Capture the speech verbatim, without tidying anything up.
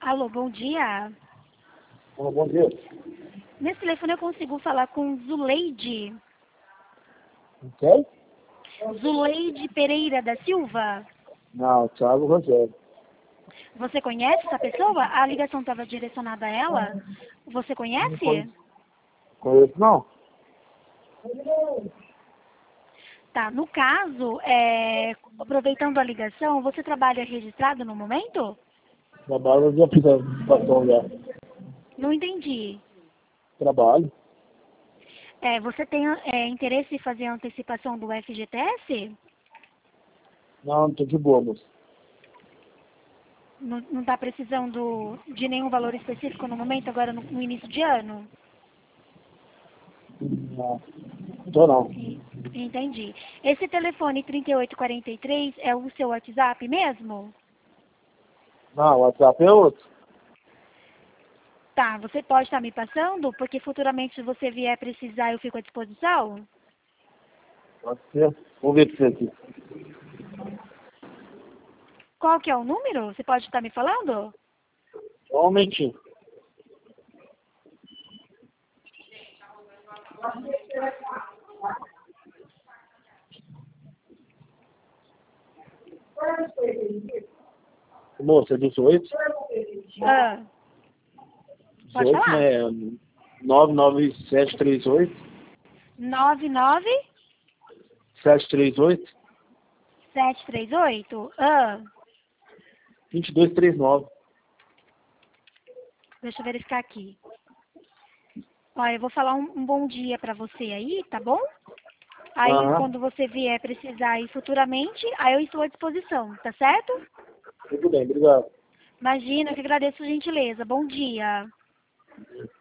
Alô, bom dia. Olá, bom dia. Nesse telefone eu consigo falar com Zuleide. Ok? Zuleide Pereira da Silva. Não, Thiago Rogério. Você conhece essa pessoa? A ligação estava direcionada a ela. Você Não conhece? conheço, conheço não. Tá, no caso, é, aproveitando a ligação, você trabalha registrado no momento? Trabalho de aplicação já. Não entendi. Trabalho. É, você tem é, interesse em fazer a antecipação do F G T S? Não, não tô de boa, moço. Não está precisando de nenhum valor específico no momento, agora no, no início de ano? Não, não tô não. E- Entendi. Esse telefone trinta e oito quarenta e três é o seu WhatsApp mesmo? Não, o WhatsApp é outro. Tá, você pode estar me passando? Porque futuramente, se você vier precisar, eu fico à disposição? Pode ser. Vou ver pra você aqui. Qual que é o número? Você pode estar me falando? Só um momentinho. Moço, é dezoito? Ah, pode dezoito, falar. né? nove nove sete três oito. nove nove sete três oito. sete três oito? Ah, vinte e dois trinta e nove. deixa eu verificar aqui. Olha, eu vou falar um, um bom dia pra você aí, tá bom? Aí, Aham. quando você vier precisar aí futuramente, aí eu estou à disposição, tá certo? Tudo bem, obrigado. Imagina, eu que agradeço a gentileza. Bom dia.